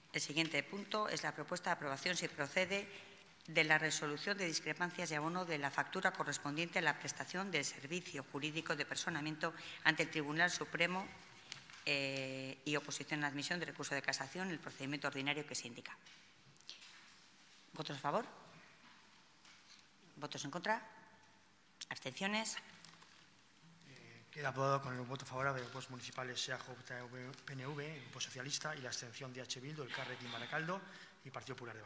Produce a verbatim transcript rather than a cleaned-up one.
El siguiente punto es la propuesta de aprobación, si procede, de la resolución de discrepancias y abono de la factura correspondiente a la prestación del servicio jurídico de personamiento ante el Tribunal Supremo eh, y oposición a la admisión de recurso de casación en el procedimiento ordinario que se indica. ¿Votos a favor? ¿Votos en contra? ¿Abstenciones? Queda aprobado con el voto favorable de los grupos municipales S E A, J V, P N V, el Grupo Socialista y la abstención de H. Bildu, el Carrequín Baracaldo y Partido Popular de Baleares.